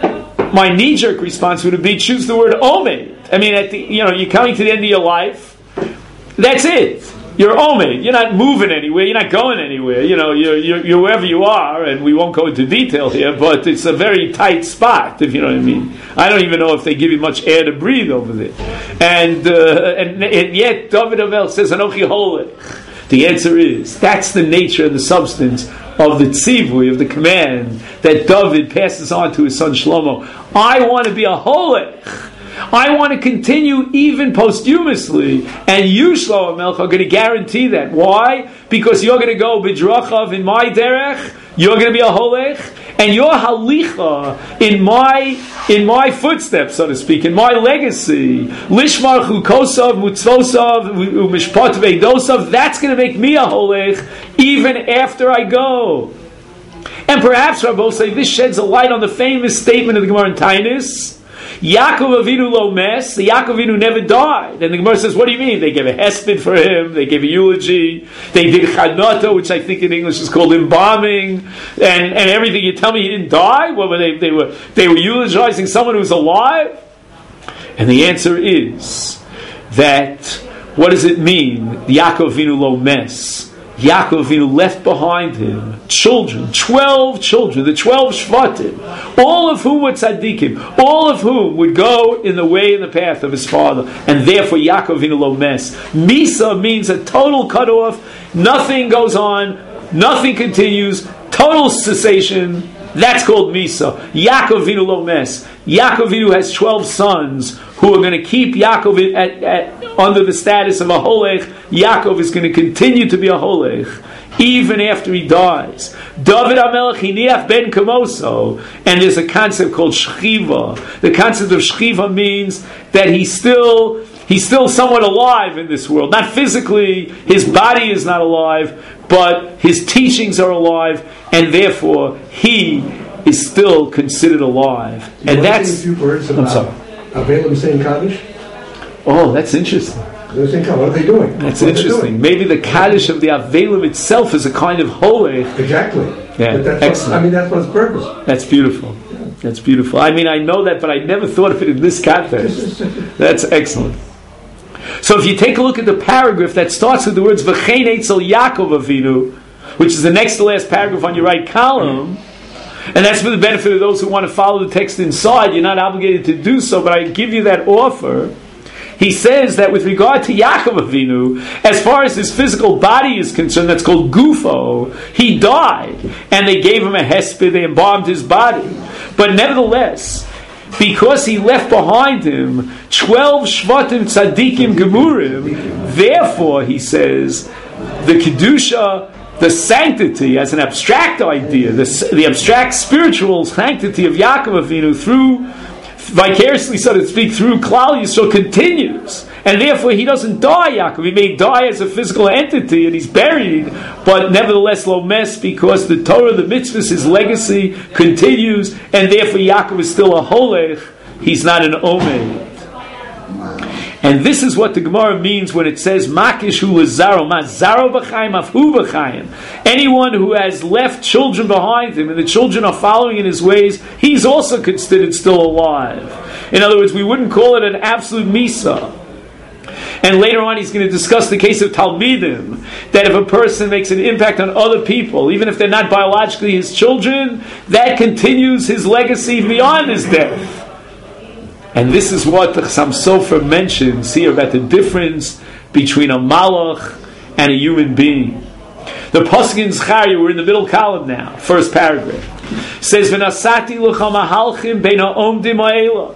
my knee-jerk response would be choose the word Omed. I mean, at the, you know, you're coming to the end of your life, that's it. You're Omed. You're not moving anywhere. You're not going anywhere. You know, you're, you're, you're wherever you are, and we won't go into detail here, but it's a very tight spot, if you know what I mean. I don't even know if they give you much air to breathe over there. And uh, and, and yet, David HaMelech says, Anochi Holech. The answer is, that's the nature and the substance of the tzivui, of the command that David passes on to his son Shlomo. I want to be a Holech. I want to continue even posthumously, and you, Shlomo Melech, are going to guarantee that. Why? Because you're going to go b'drachav in my derech, you're going to be a holech, and your halicha in my in my footsteps, so to speak, in my legacy, lishmar chukosav, mutzvosav, umishpat veidosav, that's going to make me a holech even after I go. And perhaps, Rabbi say, this sheds a light on the famous statement of the Gemara in Tainis, Yaakov Avinu lo mes, the Yaakov Avinu never died. And the Gemara says, what do you mean? They gave a hesped for him, they gave a eulogy, they did chanata, which I think in English is called embalming, and, and everything. You tell me he didn't die? Well, they, they were they were eulogizing someone who's alive? And the answer is that, what does it mean, Yaakov Avinu lo mes? Yaakov Avinu left behind him children, twelve children, the twelve Shvatim, all of whom were tzaddikim, all of whom would go in the way and the path of his father, and therefore Yaakov Avinu lo mes. Misa means a total cutoff, nothing goes on, nothing continues, total cessation. That's called Misa. Yaakov Avinu lo mes. Yaakov Avinu has twelve sons who are going to keep Yaakov at, at, under the status of a holech. Yaakov is going to continue to be a holech even after he dies. David HaMelech hiniach ben kamoso, and there's a concept called shchiva. The concept of shchiva means that he's still he's still somewhat alive in this world. Not physically, his body is not alive, but his teachings are alive, and therefore he is still considered alive. You and that's a few words about I'm sorry. Avelim saying Kaddish? Oh, that's interesting. They're saying, what are they doing? That's what interesting. Maybe the Kaddish of the Avelim itself is a kind of holech. Exactly. Yeah, but that's excellent. What, I mean, that's what's purpose. That's beautiful. That's beautiful. I mean, I know that, but I never thought of it in this context. That's excellent. So if you take a look at the paragraph that starts with the words V'chein Eitzel Yaakov Avinu, which is the next to last paragraph on your right column, and that's for the benefit of those who want to follow the text inside. You're not obligated to do so, but I give you that offer. He says that with regard to Yaakov Avinu, as far as his physical body is concerned, that's called Gufo, he died, and they gave him a hesped, they embalmed his body. But nevertheless, because he left behind him twelve shvatim tzadikim gemurim, therefore, he says, the kedusha, the sanctity, as an abstract idea, the, the abstract spiritual sanctity of Yaakov Avinu through, vicariously, so to speak, through Klal Yisrael continues. And therefore he doesn't die, Yaakov. He may die as a physical entity and he's buried, but nevertheless lo mes, because the Torah, the mitzvahs, his legacy continues, and therefore Yaakov is still a holech, he's not an omed. And this is what the Gemara means when it says Makish hu lazaro, ma zaro b'chaim, afhu b'chaim. Anyone who has left children behind him and the children are following in his ways, he's also considered still alive. In other words, we wouldn't call it an absolute misa. And later on he's going to discuss the case of Talmidim, that if a person makes an impact on other people, even if they're not biologically his children, that continues his legacy beyond his death. And this is what the Chassam Sofer mentions here about the difference between a malach and a human being. The Pasuk in Zechariah, we're in the middle column now, first paragraph, says, V'nasati l'cha mahalchim bein ha'omdim ha'ela.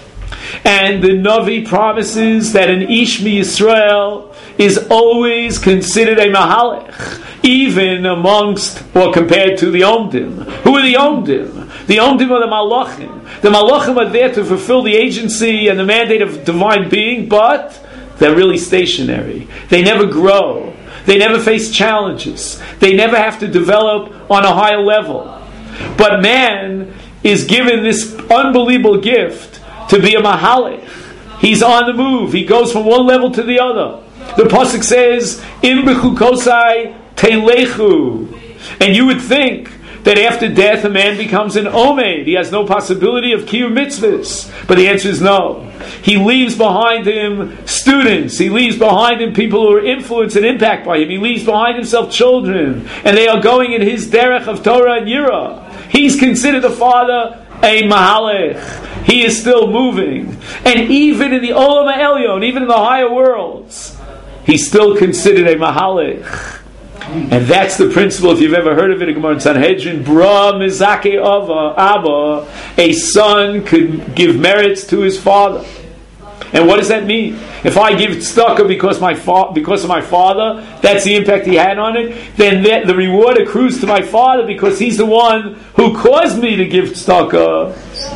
And the Navi promises that an Ish Yisrael is always considered a Mahalech, even amongst or compared to the Omdim. Who are the Omdim? The Omdim are the Malachim. The Malachim are there to fulfill the agency and the mandate of divine being, but they're really stationary. They never grow. They never face challenges. They never have to develop on a higher level. But man is given this unbelievable gift to be a mahalech. He's on the move. He goes from one level to the other. The pasuk says, "Im b'chukosai telechu," and you would think that after death a man becomes an omed. He has no possibility of kiyum mitzvahs. But the answer is no. He leaves behind him students. He leaves behind him people who are influenced and impacted by him. He leaves behind himself children, and they are going in his derech of Torah and Yirah. He's considered the father a mahalech. He is still moving. And even in the Olam HaElyon, even in the higher worlds, he's still considered a mahalech. And that's the principle, if you've ever heard of it, in Gemara in Sanhedrin, Bra Mizake Ava, Abba, a son could give merits to his father. And what does that mean? If I give tzedakah because my fa- because of my father, that's the impact he had on it, then that, the reward accrues to my father because he's the one who caused me to give tzedakah.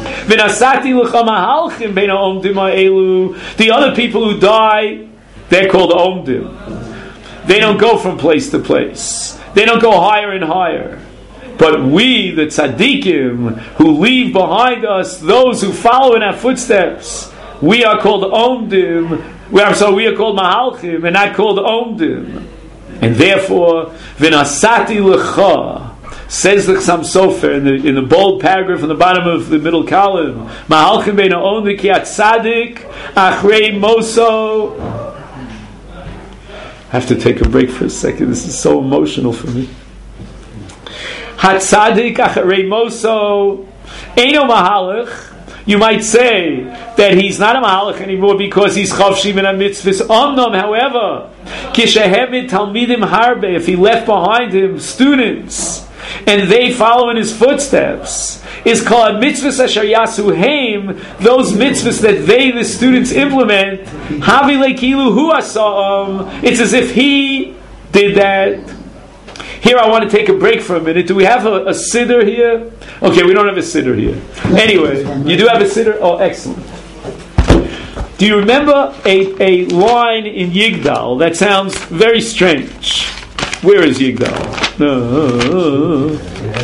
The other people who die, they're called omdim. They don't go from place to place. They don't go higher and higher. But we, the tzaddikim, who leave behind us those who follow in our footsteps, we are called omdim. I'm sorry, we are called mahalchim and not called omdim. And therefore, v'nasati lecha, says the Chassam Sofer in the in the bold paragraph on the bottom of the middle column, mahalchim bein ha'omdim ki atzadik achrei moso. I have to take a break for a second. This is so emotional for me. Hatzadik acharei moso eino mahalach. You might say that he's not a mahalach anymore because he's chavshim in a mitzvahs omnom. However, kishehevid talmidim harbe, if he left behind him students and they follow in his footsteps, is called mitzvahs asher yasu heim. Those mitzvahs that they, the students, implement. Havi lekilu hu asa'am. It's as if he did that. Here I want to take a break for a minute. Do we have a, a siddur here? Okay, we don't have a siddur here. Anyway, you do have a siddur? Oh, excellent. Do you remember a, a line in Yigdal that sounds very strange? Where is Yigdal? Uh,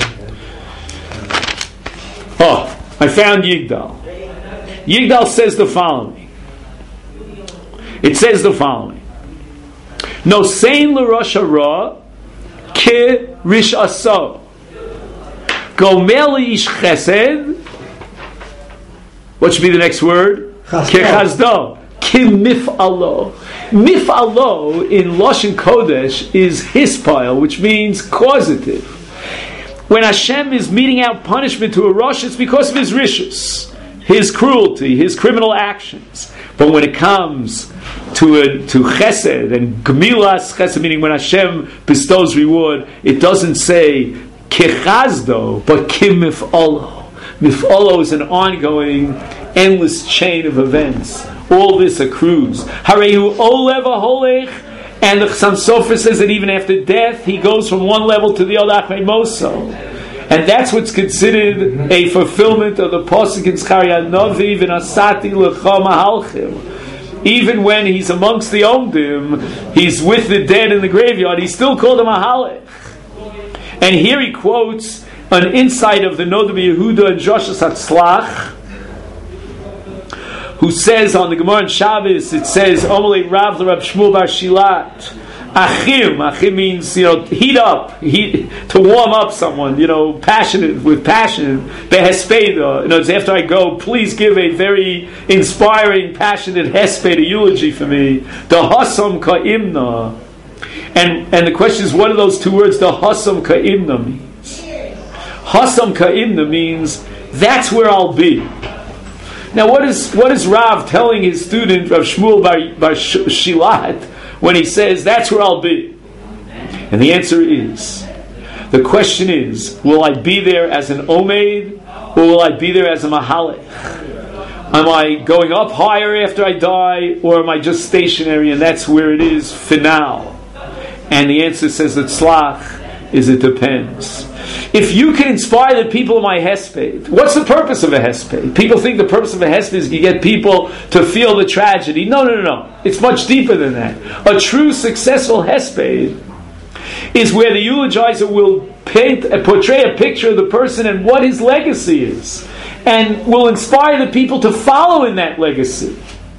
oh, I found Yigdal. Yigdal says the following. It says the following. No sein l'rosh hara Ke rish aso gomer ish chesed. What should be the next word? Ke chazdo. Ke mif'alo. Mif'alo in Lashon Kodesh is hispile, which means causative. When Hashem is meting out punishment to a rosh, it's because of his rishus, his cruelty, his criminal actions. But when it comes to a, to chesed and gemilas chesed, meaning when Hashem bestows reward, it doesn't say kechazdo, but kimif olo. Mif'olo is an ongoing, endless chain of events. All this accrues. Harehu olev aholech, and the Chassam Sofer says that even after death, he goes from one level to the other. Achrei moso. And that's what's considered a fulfillment of the Pasuk in Zechariah Novi v'nasati l'cha mahalchim. Even when he's amongst the Omdim, he's with the dead in the graveyard, he's still called a Mahalech. And here he quotes an insight of the Noda Yehuda and Joshua Hatzlach, who says on the Gemara in Shabbos, it says, Omelei Rav l'Rab Shmuel bar Shilat, Achim, Achim means, you know, heat up, heat, to warm up someone, you know, passionate, with passion. Behespeda, in other words, after I go, please give a very inspiring, passionate hespeda eulogy for me. The Hasam Ka'imna. And, and the question is, what are those two words, the Hasam Ka'imna means? Hasam Ka'imna means, that's where I'll be. Now, what is, what is Rav telling his student, Rav Shmuel bar, bar Shilat, when he says, that's where I'll be? And the answer is, the question is, will I be there as an Omeid, or will I be there as a Mahalech? Am I going up higher after I die, or am I just stationary, and that's where it is for now? And the answer says that Tzlach is it depends. If you can inspire the people of my hesped, what's the purpose of a hesped? People think the purpose of a hesped is to get people to feel the tragedy. No, no, no, no. It's much deeper than that. A true successful hesped is where the eulogizer will paint, uh, portray a picture of the person and what his legacy is, and will inspire the people to follow in that legacy.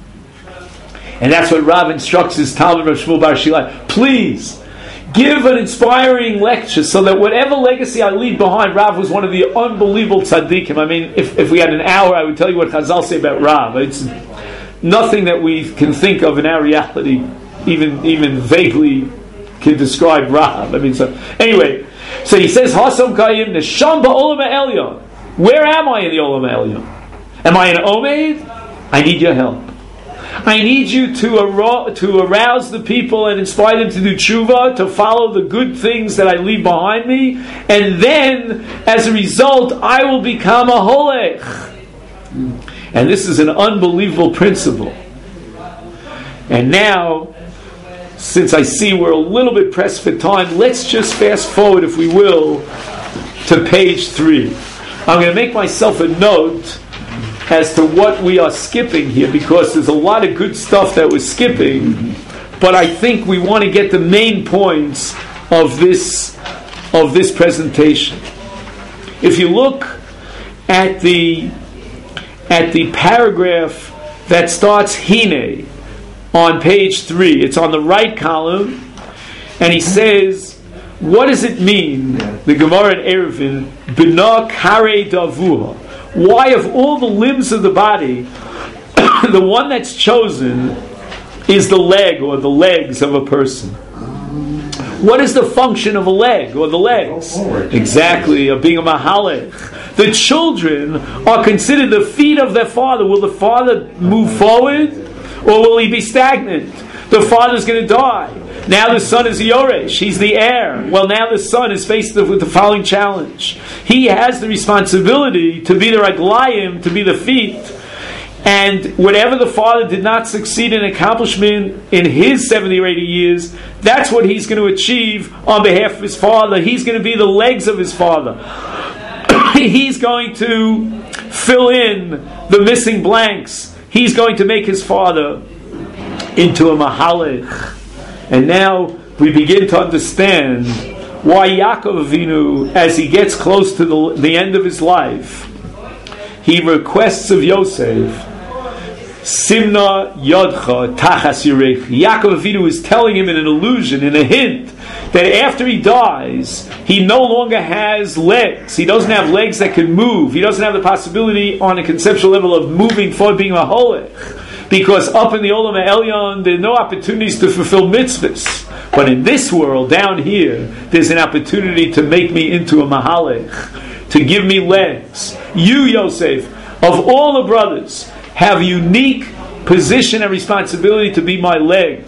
And that's what Rav instructs his Talmud Rav Shmuel bar Shilai. Please, give an inspiring lecture so that whatever legacy I leave behind, Rav was one of the unbelievable tzaddikim. I mean, if, if we had an hour, I would tell you what Chazal say about Rav. It's nothing that we can think of in our reality, even even vaguely, can describe Rav. I mean, so anyway, so he says, Hasam Kayim Nesham Ba'olam Ha'elyon. Where am I in the Olam Ha'elyon? Am I an Omeid? I need your help. I need you to, ar- to arouse the people and inspire them to do tshuva, to follow the good things that I leave behind me, and then, as a result, I will become a holech. And this is an unbelievable principle. And now, since I see we're a little bit pressed for time, let's just fast forward, if we will, to page three. I'm going to make myself a note as to what we are skipping here, because there's a lot of good stuff that we're skipping, but I think we want to get the main points of this of this presentation. If you look at the at the paragraph that starts Hine on page three, it's on the right column, and he says, what does it mean, the Gemara in Eruvin, B'na Kare Davuha? Why, of all the limbs of the body, the one that's chosen is the leg or the legs of a person? What is the function of a leg or the legs? Exactly, of being a mahalech. The children are considered the feet of their father. Will the father move forward, or will he be stagnant? The father's going to die. Now the son is the Yoresh. He's the heir. Well, now the son is faced with the following challenge. He has the responsibility to be the Raglayim, to be the feet. And whatever the father did not succeed in accomplishment in his seventy or eighty years, that's what he's going to achieve on behalf of his father. He's going to be the legs of his father. He's going to fill in the missing blanks. He's going to make his father into a mahalech. And now we begin to understand why Yaakov Avinu, as he gets close to the, the end of his life, he requests of Yosef, Simna Yodcha Tachas Yirech. Yaakov Avinu is telling him in an illusion, in a hint, that after he dies, he no longer has legs. He doesn't have legs that can move. He doesn't have the possibility on a conceptual level of moving forward, being a holech. Because up in the Olam Ha'elyon, there are no opportunities to fulfill mitzvahs. But in this world, down here, there's an opportunity to make me into a mahalech, to give me legs. You, Yosef, of all the brothers, have a unique position and responsibility to be my legs.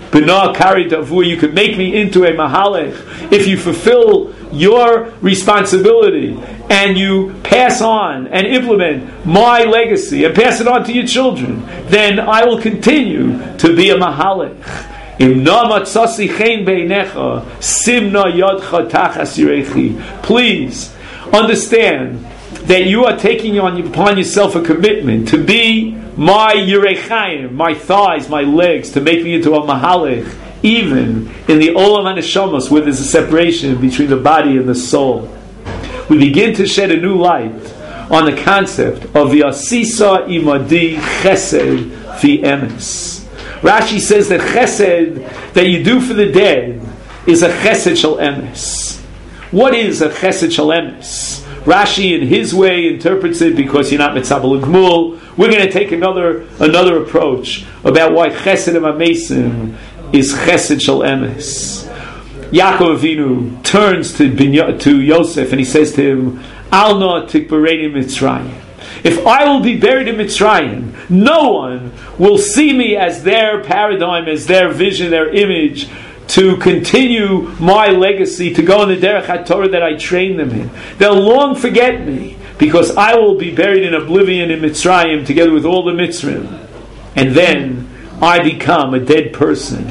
B'na kari davur, you could make me into a mahalech if you fulfill your responsibility and you pass on and implement my legacy and pass it on to your children, then I will continue to be a mahalech. Im nama tzasi chen beinecha, simna yadcha tachas yirechi. Please understand that you are taking on upon yourself a commitment to be my yirechaim, my thighs, my legs, to make me into a mahalech, even in the olam haneshamos, where there's a separation between the body and the soul. We begin to shed a new light on the concept of V'asisa imadi chesed fi emes. Rashi says that chesed that you do for the dead is a chesed shel emes. What is a chesed shel emes? Rashi, in his way, interprets it because you're not mitzabel gmul. We're going to take another another approach about why chesed amamesim is chesed shel emes. Yaakov Avinu turns to Binya, to Yosef and he says to him, "Al na tikbareni Mitzrayim. If I will be buried in Mitzrayim, no one will see me as their paradigm, as their vision, their image, to continue my legacy, to go in the derech HaTorah that I trained them in. They'll long forget me because I will be buried in oblivion in Mitzrayim together with all the Mitzrim, and then I become a dead person,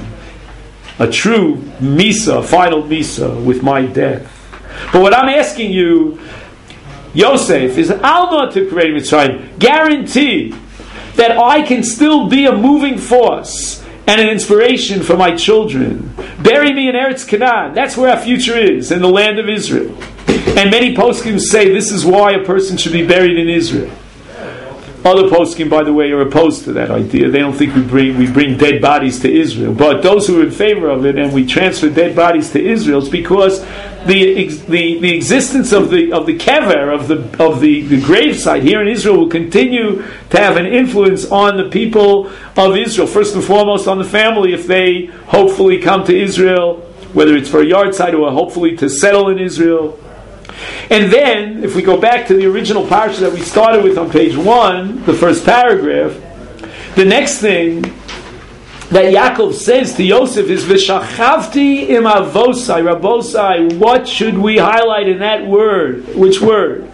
a true Misa, final Misa with my death." But what I'm asking you, Yosef, is Al not to create Mitzrayim. Guarantee that I can still be a moving force and an inspiration for my children. Bury me in Eretz Canaan. That's where our future is, in the land of Israel. And many poskim say this is why a person should be buried in Israel. Other poskim, by the way, are opposed to that idea. They don't think we bring we bring dead bodies to Israel. But those who are in favor of it and we transfer dead bodies to Israel, it's because the the, the existence of the of the kever, of the of the, the gravesite here in Israel will continue to have an influence on the people of Israel. First and foremost on the family, if they hopefully come to Israel, whether it's for a yard site or hopefully to settle in Israel. And then, if we go back to the original parsha that we started with on page one, the first paragraph, the next thing that Yaakov says to Yosef is V'shachavti im avosai, Rabosai. What should we highlight in that word? Which word?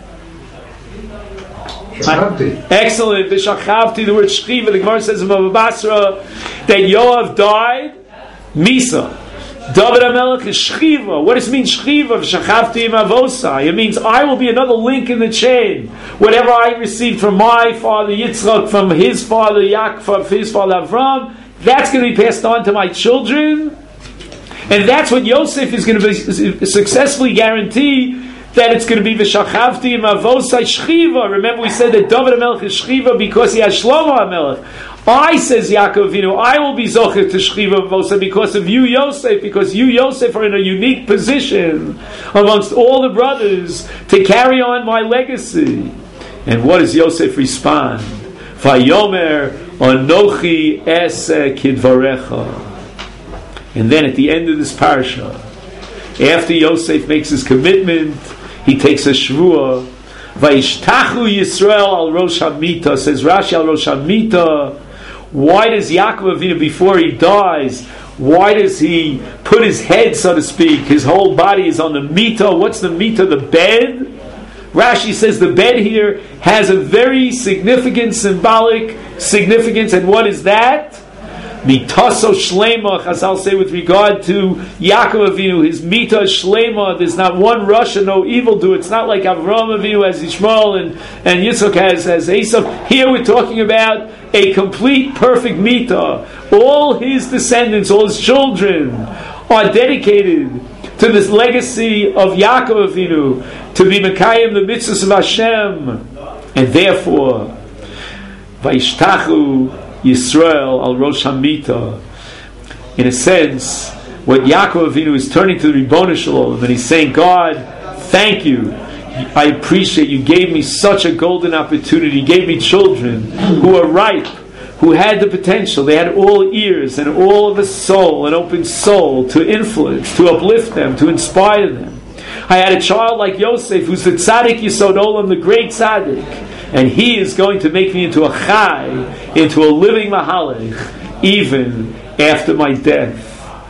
Shachavti. Excellent. V'shachavti, the word shchiva. The Gemara says in Bava Basra that Yoav died Misa. David HaMelech is shchiva. What does it mean shchiva? V'shachavti im avosai. It means I will be another link in the chain. Whatever I received from my father Yitzchak, from his father Yaakov, from his father Avram, that's going to be passed on to my children. And that's what Yosef is going to be successfully guarantee, that it's going to be v'shachavti im avosai shchiva. Remember we said that David HaMelech is shchiva because he has Shlomo HaMelech. I, says Yaakov Avinu, I will be zocher to shchiva avosai because of you, Yosef, because you, Yosef, are in a unique position amongst all the brothers to carry on my legacy. And what does Yosef respond? Vayomer Anochi ese kidvarecha. And then at the end of this parasha, after Yosef makes his commitment, he takes a shvuah. Vayishtachu Yisrael al Rosh Hamita, says Rashi al Rosh Hamita. Why does Yaakov Avinu, before he dies, why does he put his head, so to speak, his whole body is on the mita? What's the mita? The bed? Rashi says the bed here has a very significant symbolic significance, and what is that? Mitaso shlema, Chazal say with regard to Yaakov Avinu, his mita shlema. There's not one rasha, no evildoer. It's not like Avraham Avinu has Yishmael and and Yitzchak has as Esav. Here we're talking about a complete, perfect mita. All his descendants, all his children, are dedicated to this legacy of Yaakov Avinu, to be Mekayim the mitzvahs of Hashem, and therefore, Vayishtachu Yisrael al Rosh Hamita. In a sense, what Yaakov Avinu is turning to the Ribono Shel Olam, and he's saying, God, thank you. I appreciate you gave me such a golden opportunity. You gave me children who are ripe, who had the potential. They had all ears and all of a soul, an open soul to influence, to uplift them, to inspire them. I had a child like Yosef, who's the tzaddik Yisod Olam, the great tzaddik, and he is going to make me into a chai, into a living mahalech even after my death.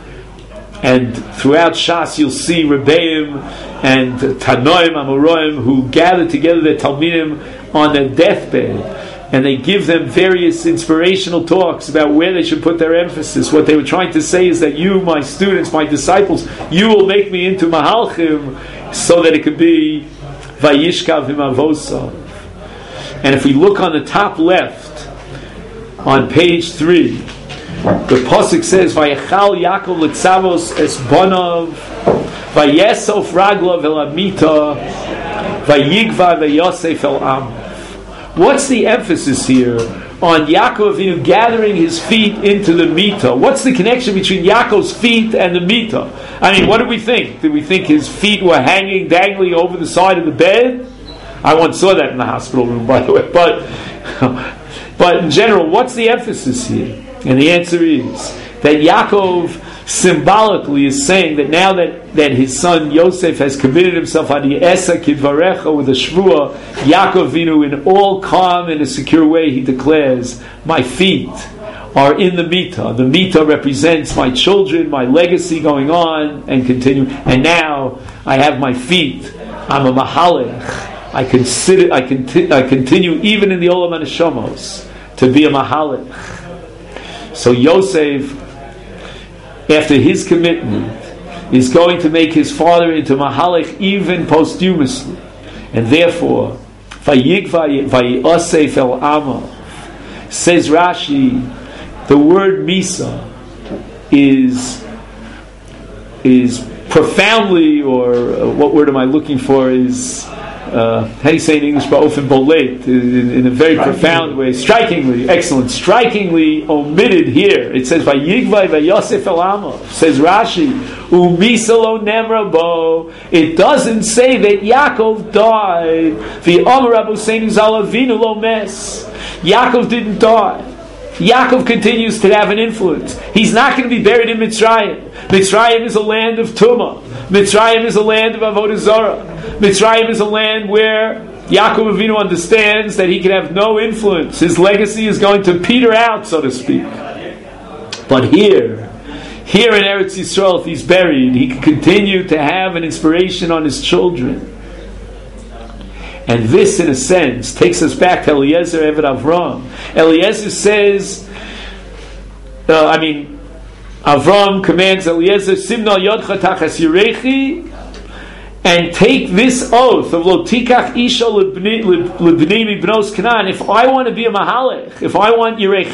And throughout Shas you'll see Rebbeim and Tanoim, Amoraim, who gather together their Talmidim on their deathbed, and they give them various inspirational talks about where they should put their emphasis. What they were trying to say is that you, my students, my disciples, you will make me into Mahalchim so that it could be Vayishkav Himavosav. And if we look on the top left, on page three, the pasuk says, "Vayechal Yaakov letzavos es bonav, vayesof raglav el amita, vayigva vayosef el am." What's the emphasis here on Yaakov Avinu gathering his feet into the mita? What's the connection between Yaakov's feet and the mita? I mean, what did we think? Did we think his feet were hanging, dangling over the side of the bed? I once saw that in the hospital room, by the way. But, but in general, what's the emphasis here? And the answer is that Yaakov symbolically is saying that now that, that his son Yosef has committed himself on the Esa Kidvarecha with a Shvua, Yaakov Avinu, in all calm and a secure way, he declares, my feet are in the Mita. The Mita represents my children, my legacy going on and continue. And now I have my feet. I'm a Mahalech. I consider, I, conti- I continue even in the Olam HaNeshamos to be a Mahalech. So Yosef, after his commitment, is going to make his father into Mahalech even posthumously. And therefore, Vayigva Vayosef el Amav, says Rashi, the word Misa is, is profoundly, or uh, what word am I looking for, is... Uh, how do you say in English? Ba'ofen bolet, in, in a very profound way, strikingly, excellent, strikingly omitted here. It says Vayigvai Vayosef el Amav. Says Rashi, Umisalo Nemrabo. It doesn't say that Yaakov died. V'Omer Rabbi Seinu Zalavinu lo mes. Yaakov didn't die. Yaakov continues to have an influence. He's not going to be buried in Mitzrayim. Mitzrayim is a land of Tumah. Mitzrayim is a land of Avodah Zarah. Mitzrayim is a land where Yaakov Avinu understands that he can have no influence. His legacy is going to peter out, so to speak. But here, here in Eretz Yisrael, if he's buried, he can continue to have an inspiration on his children. And this, in a sense, takes us back to Eliezer Eved Avram. Eliezer says, uh, I mean, Avram commands Eliezer, Simna Yodcha Tachas Yirechi, and take this oath of Lo Tikach Isha Lebni Mibnos Canaan. If I want to be a Mahalech, if I want Yirei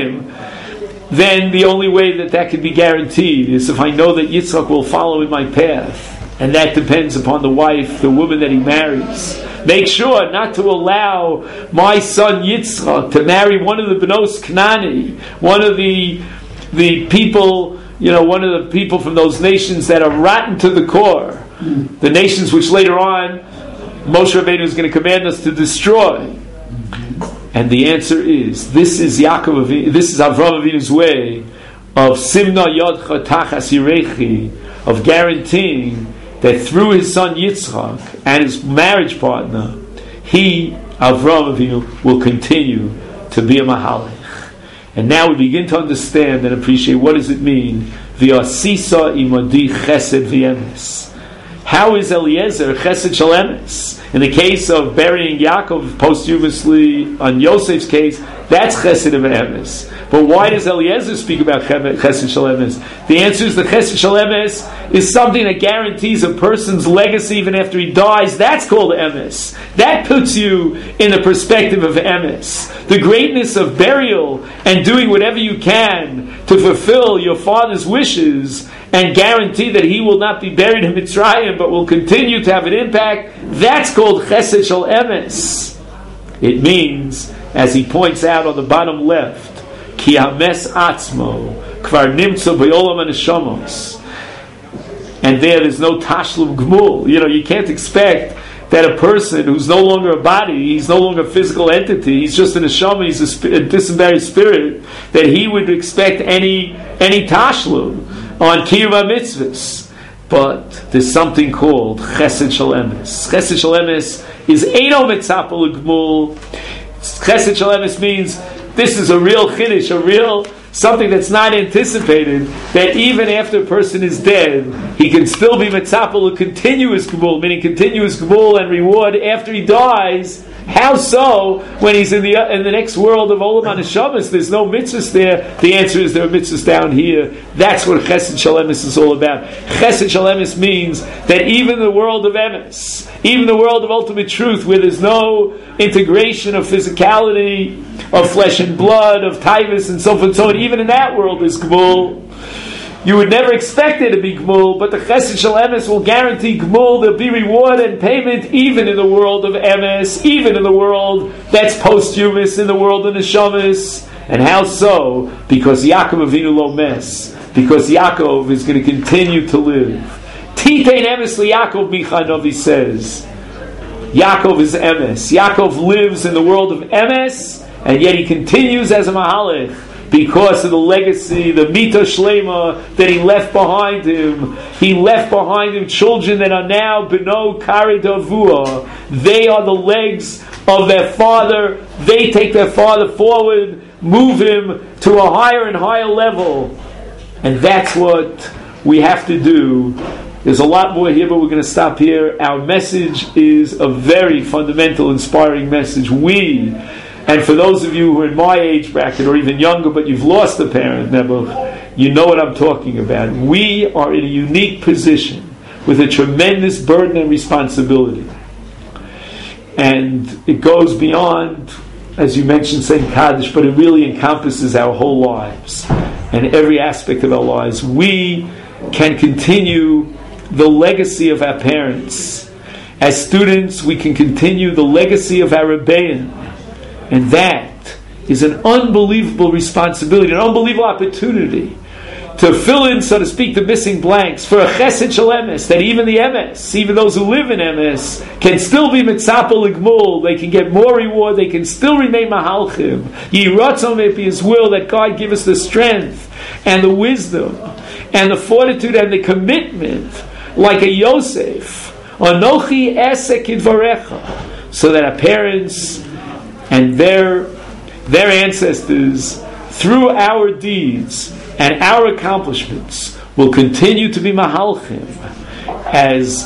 Chaim, then the only way that that can be guaranteed is if I know that Yitzchak will follow in my path. And that depends upon the wife, the woman that he marries. Make sure not to allow my son Yitzchak to marry one of the Bnos Kanani, one of the the people, you know, one of the people from those nations that are rotten to the core. Mm. The nations which later on Moshe Rabbeinu is going to command us to destroy. Mm-hmm. And the answer is, this is Yaakov Avinu, this is Avraham Avinu's way of Simna Yodcha Tachas Yirechi, of guaranteeing that through his son Yitzchak and his marriage partner, he, Avraham Avinu, will continue to be a Mahalech. And now we begin to understand and appreciate what does it mean, V'asisa imadi chesed v'emes. How is Eliezer chesed shel emes? In the case of burying Yaakov posthumously, on Yosef's case, that's chesed of emes. But why does Eliezer speak about chesed shel emes? The answer is the chesed shel emes is something that guarantees a person's legacy even after he dies. That's called emes. That puts you in the perspective of emes. The greatness of burial and doing whatever you can to fulfill your father's wishes and guarantee that he will not be buried in Mitzrayim but will continue to have an impact, that's called chesed shel emes. It means, as he points out on the bottom left, ki hames atzmo kvar nimtzo b'olam haneshamos. And there is no tashlum gmul. You know, you can't expect that a person who's no longer a body, he's no longer a physical entity, he's just an neshama, he's a, sp- a disembodied spirit, that he would expect any any tashlum on kiyum mitzvahs. But there's something called chesed shel emes. Chesed shel emes is eino mitzapel gmul. Chesed shel emes means this is a real chiddush, a real something that's not anticipated, that even after a person is dead, he can still be mitzapel a continuous Kabul, meaning continuous Kabul and reward after he dies. How so? When he's in the in the next world of Olam HaNeshamas, there's no mitzvahs there. The answer is there are mitzvahs down here. That's what Chesed Shalemis is all about. Chesed Shalemis means that even the world of Emes, even the world of ultimate truth, where there's no integration of physicality, of flesh and blood, of taivas and so forth and so on, even in that world is Gmul. You would never expect there to be Gmul, but the Chesed Shel Emes will guarantee Gmul. There'll be reward and payment even in the world of Emes, even in the world that's posthumous, in the world of Neshamas. And how so? Because Yaakov Avinu lo mes. Because Yaakov is going to continue to live. Titein Emes li Yaakov, Micha Novi says. Yaakov is Emes. Yaakov lives in the world of Emes, and yet he continues as a Mahalech. Because of the legacy, the Mita Shlema that he left behind him. He left behind him children that are now Beno Kari Davua. They are the legs of their father. They take their father forward, move him to a higher and higher level. And that's what we have to do. There's a lot more here, but we're going to stop here. Our message is a very fundamental, inspiring message. We... And for those of you who are in my age bracket or even younger, but you've lost a parent, Nebuch, you know what I'm talking about. We are in a unique position with a tremendous burden and responsibility. And it goes beyond, as you mentioned, Saint Kaddish, but it really encompasses our whole lives and every aspect of our lives. We can continue the legacy of our parents. As students, we can continue the legacy of our Rebbeim. And that is an unbelievable responsibility, an unbelievable opportunity to fill in, so to speak, the missing blanks for a Chesed Shel Emes, that even the Emes, even those who live in Emes, can still be Mitzapel L'Gmul, they can get more reward, they can still remain Mahalchim. Yiratzon Mepi His will, that God give us the strength and the wisdom and the fortitude and the commitment, like a Yosef, Anochi Esek Kidvarecha, so that our parents and their their ancestors, through our deeds and our accomplishments, will continue to be mahalchim. As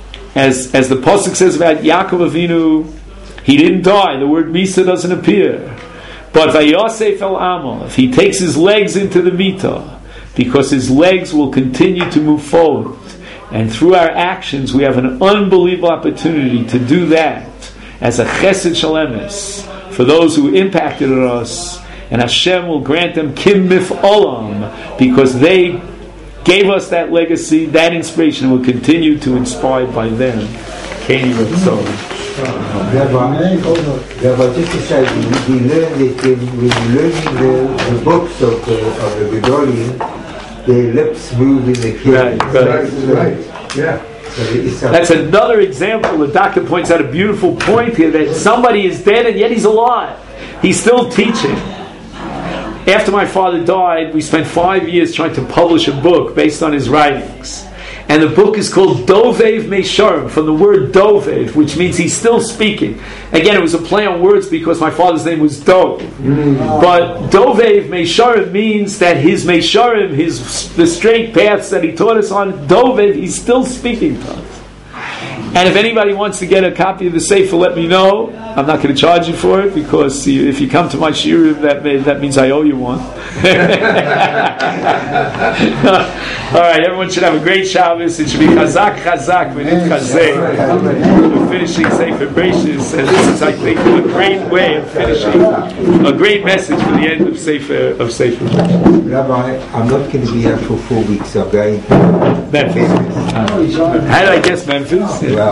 as as the pasuk says about Yaakov Avinu, he didn't die. The word Misa doesn't appear. But Vayosef el Amo, if he takes his legs into the Mita, because his legs will continue to move forward. And through our actions, we have an unbelievable opportunity to do that as a Chesed Shel Emes for those who impacted on us, and Hashem will grant them Kim Mif Olam, because they gave us that legacy, that inspiration, and will continue to inspire by them. Katie Ratzon. Rabbi, just to say, we learned that when we're learning the, the books of the, of the Gedolim, their lips move in the kid. Right, right, right. Yeah. That's another example. The doctor points out a beautiful point here, that somebody is dead and yet he's alive. He's still teaching. After my father died, we spent five years trying to publish a book based on his writings. And the book is called Dovev Meisharim, from the word Dovev, which means he's still speaking. Again, it was a play on words because my father's name was Dov. Mm. But Dovev Meisharim means that his Meisharim, his the straight paths that he taught us on, Dovev, he's still speaking to us. And if anybody wants to get a copy of the Sefer, let me know. I'm not going to charge you for it, because if you come to my shiur, that may, that means I owe you one. All right, everyone should have a great Shabbos. It should be chazak, chazak, v'nit chazek. We're finishing Sefer Bereishis, and this is, I think, a great way of finishing, a great message for the end of Sefer of Sefer. Rabbi, I'm not going to be here for four weeks. I'm going to Memphis. Uh, how did I guess Memphis?